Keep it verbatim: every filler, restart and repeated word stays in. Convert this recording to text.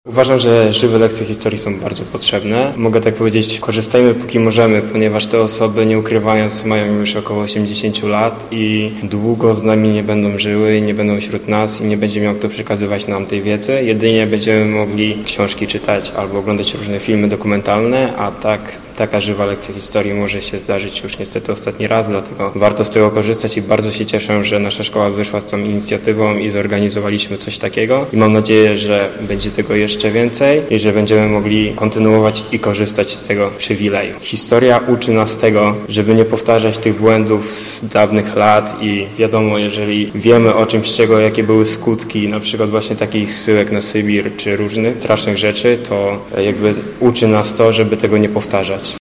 Uważam, że żywe lekcje historii są bardzo potrzebne. Mogę tak powiedzieć, korzystajmy póki możemy, ponieważ te osoby, nie ukrywając, mają już około osiemdziesiąt lat i długo z nami nie będą żyły i nie będą wśród nas i nie będzie miał kto przekazywać nam tej wiedzy. Jedynie będziemy mogli książki czytać albo oglądać różne filmy dokumentalne, a tak taka żywa lekcja historii może się zdarzyć już niestety ostatni raz, dlatego warto z tego korzystać i bardzo się cieszę, że nasza szkoła wyszła z tą inicjatywą i zorganizowaliśmy coś takiego i mam nadzieję, że będzie tego jeszcze więcej i że będziemy mogli kontynuować i korzystać z tego przywileju. Historia uczy nas tego, żeby nie powtarzać tych błędów z dawnych lat i wiadomo, jeżeli wiemy o czymś, czego, jakie były skutki, na przykład właśnie takich zsyłek na Sybir czy różnych strasznych rzeczy, to jakby uczy nas to, żeby tego nie powtarzać.